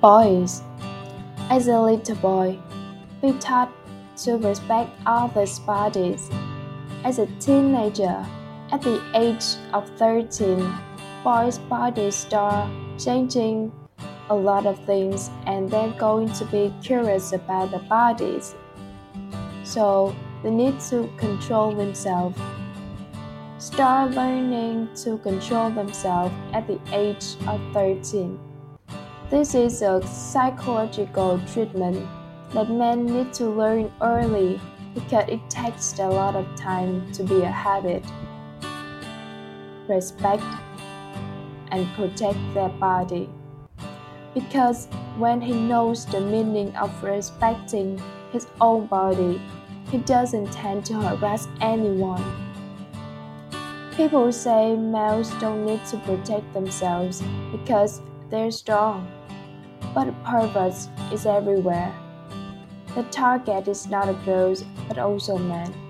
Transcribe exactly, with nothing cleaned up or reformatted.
Boys, as a little boy, be taught to respect others' bodies. As a teenager, at the age of thirteen, boys' bodies start changing a lot of things and they're going to be curious about their bodies. So they need to control themselves. Start learning to control themselves at the age of thirteen. This is a psychological treatment that men need to learn early because it takes a lot of time to be a habit. Respect and protect their body. Because when he knows the meaning of respecting his own body, he doesn't tend to harass anyone. People say males don't need to protect themselves because they're strong. But perverts is everywhere. The target is not girls but also men.